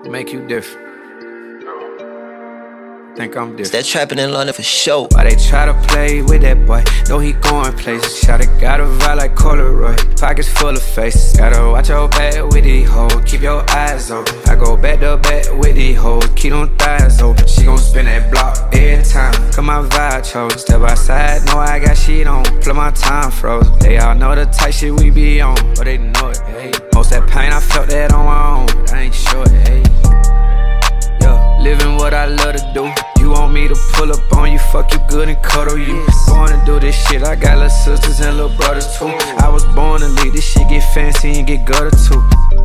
Make you different. Think I'm different. It's that trapping in London for sure. Why they try to play with that boy? Know he going places. Shot got a vibe like Polaroid. Pockets full of faces. Gotta watch your back with these hoes. Keep your eyes open. I go back to back with these hoes. Keep them thighs open. She gon' spin that block every time. Cause my vibe chose. Step outside, know I got shit on. Play my time froze. They all know the type shit we be on. But they know it, hey. Most that pain, I felt that on my own. But I ain't sure it, hey. Living what I love to do. You want me to pull up on you, fuck you good and cuddle you. Born to do this shit, I got little sisters and little brothers too. I was born to lead this shit, get fancy and get gutter too.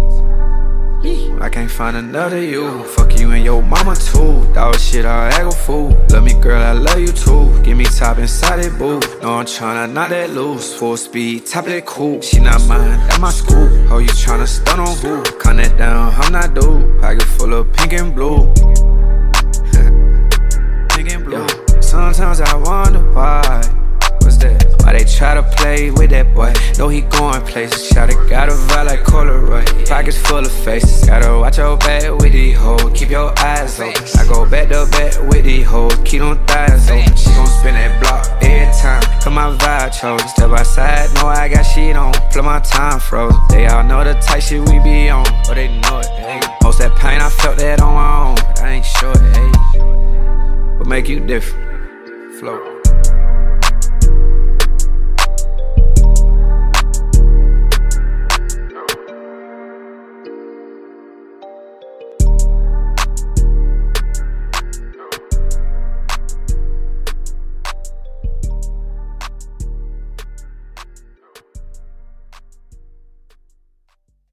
I can't find another you. Fuck you and your mama too. Dog shit, I'll act a fool. Love me girl, I love you too. Give me top inside that boo. No, I'm tryna knock that loose. Full speed, top that cool. She not mine, at my school. Oh, you tryna stun on who? Count that down, I'm not dude. Pocket full of pink and blue. Pink and blue. Sometimes I wonder why. What's that? Why they try to play with that boy? Know he going places. Shot got a vibe like Polaroid. Pockets full of faces. Gotta watch your back with these hoes. Keep your eyes open. I go back to back with these hoes. Keep them thighs open. She gon' spin that block every time. Cause my vibe chose. Step outside, know I got shit on. Play my time froze. They all know the type shit we be on. But they know it, hey. Most that pain, I felt that on my own. But I ain't sure it, hey. What make you different? Flow.